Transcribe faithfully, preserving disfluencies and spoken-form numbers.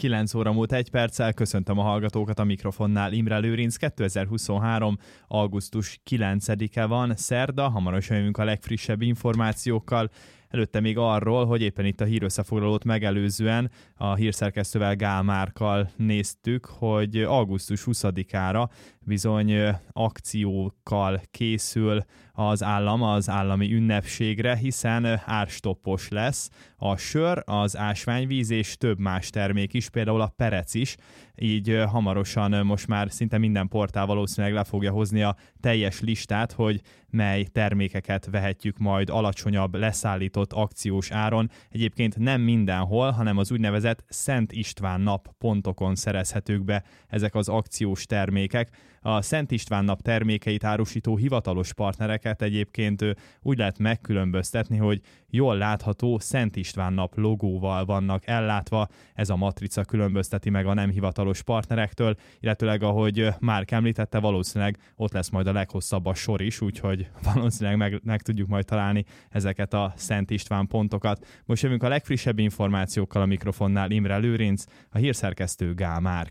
kilenc óra múlt egy perccel, köszöntöm a hallgatókat, a mikrofonnál Imre Lőrinc. kétezer-huszonhárom. augusztus kilencedike van, szerda, hamarosan jövünk a legfrissebb információkkal. Előtte még arról, hogy éppen itt a hírösszefoglalót megelőzően a hírszerkesztővel Gál Márkkal néztük, hogy augusztus huszadikára bizony akciókkal készül az állam az állami ünnepségre, hiszen árstoppos lesz a sör, az ásványvíz és több más termék is, például a perec is, így hamarosan most már szinte minden portál valószínűleg le fogja hozni a teljes listát, hogy mely termékeket vehetjük majd alacsonyabb leszállított akciós áron. Egyébként nem mindenhol, hanem az úgynevezett Szent István nap pontokon szerezhetők be ezek az akciós termékek. A Szent István nap termékeit árusító hivatalos partnereket egyébként úgy lehet megkülönböztetni, hogy jól látható Szent István nap logóval vannak ellátva. Ez a matrica különbözteti meg a nem hivatalos partnerektől, illetőleg ahogy Márk említette, valószínűleg ott lesz majd a leghosszabb a sor is, úgyhogy valószínűleg meg, meg tudjuk majd találni ezeket a Szent István pontokat. Most jövünk a legfrissebb információkkal, a mikrofonnál Imre Lőrinc, a hírszerkesztő Gál Márk.